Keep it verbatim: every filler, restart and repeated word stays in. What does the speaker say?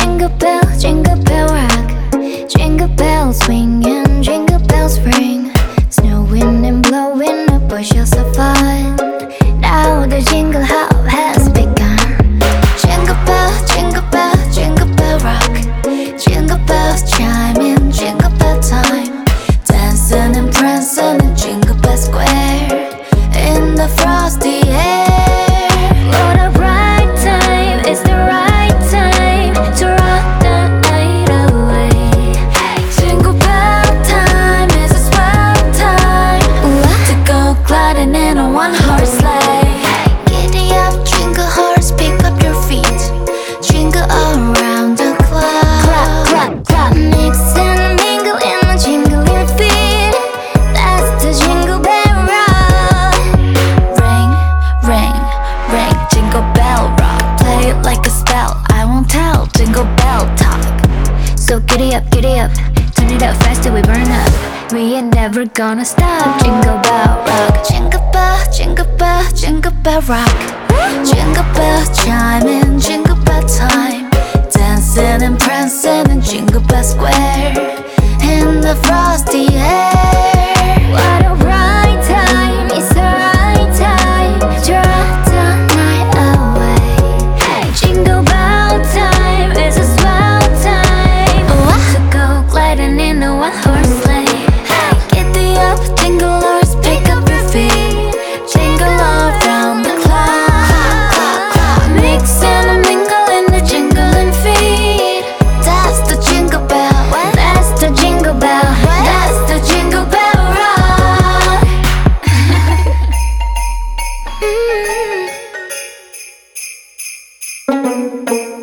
Jingle bell, jingle bell rock. Jingle bells swing and jingle bells ring. Snowing and blowing up bushels of fun. Now the jingle hop has begun. Jingle bell, jingle bell, jingle bell rock. Jingle bells chime in jingle bell time. Dancing and prancing in Jingle Bell Square in the frosty air. What a bright time, it's the right time to rock the night away. Jingle bell time is a swell time to go gliding in a one-horse sleigh. Giddy up, jingle horse, pick up your feet. Jingle around the clock. Clap, clap, clap. Mix and mingle in the jingling feet. That's the jingle bell rock. Ring, ring, ring, jingle bell rock. Play it like a spell, I won't tell. Jingle bell talk. So giddy up, giddy up. Turn it up fast till we burn up. We ain't never gonna stop. Jingle bell rock. Jingle bell, jingle bell, jingle bell rock. Jingle bells chime in jingle bell time. Dancing and prancing in Jingle Bell Square in the frosty air. What a bright time, it's the right time to rock the night away. Jingle bell time is a swell time to go gliding in a one-horse sleigh. Giddy up, jingle horse, pick up your feet. Jingle around the clock. Mix and mingle in the jingling feet. That's the jingle bell, that's the jingle bell, that's the jingle bell rock. Mm.